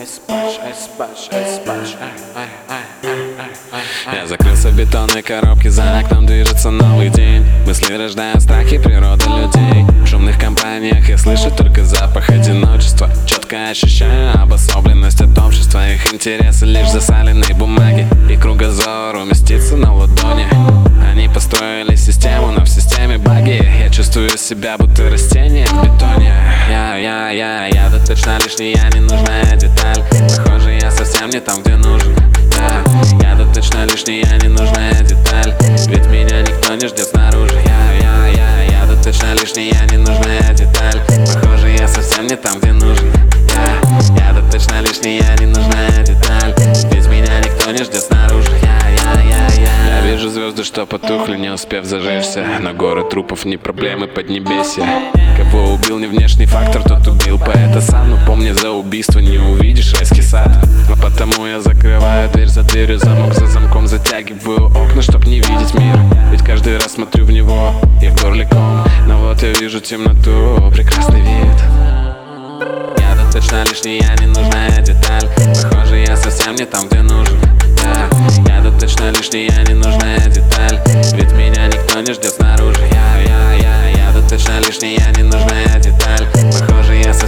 Я закрылся в бетонной коробке, за окном движется новый день. Мысли рождают страхи природы людей. В шумных компаниях я слышу только запах одиночества. Четко ощущаю обособленность от общества. Их интересы лишь засаленной бумаги. И кругозор уместится на ладони. Они построили систему, но в системе баги. Я чувствую себя будто растение в бетоне. Я да точно лишняя ненужная деталь. Похоже, я совсем не там, где нужен. Я да точно лишняя ненужная деталь. Ведь меня никто не ждет снаружи. Я да точно лишняя ненужная деталь. Похоже, я совсем не там, где нужен. Я да точно лишняя ненужная деталь. Ведь меня никто не ждет снаружи. Я вижу звезды, что потухли, не успев зажечься. Но горы трупов не проблемы поднебесья. Кого убил не внешний фактор, тот убил поэта сам. Но помни, за убийство не увидишь райский сад. А потому я закрываю дверь за дверью, замок за замком затягиваю окна, чтоб не видеть мир. Ведь каждый раз смотрю в него и в горле ком. Но вот я вижу темноту, прекрасный вид. Я да точно лишняя ненужная деталь. Похоже, я совсем не там, где нужен. Я да точно лишняя ненужная деталь. Ведь меня никто не ждет снаружи. Я да точно лишняя ненужная деталь. Похоже, я совсем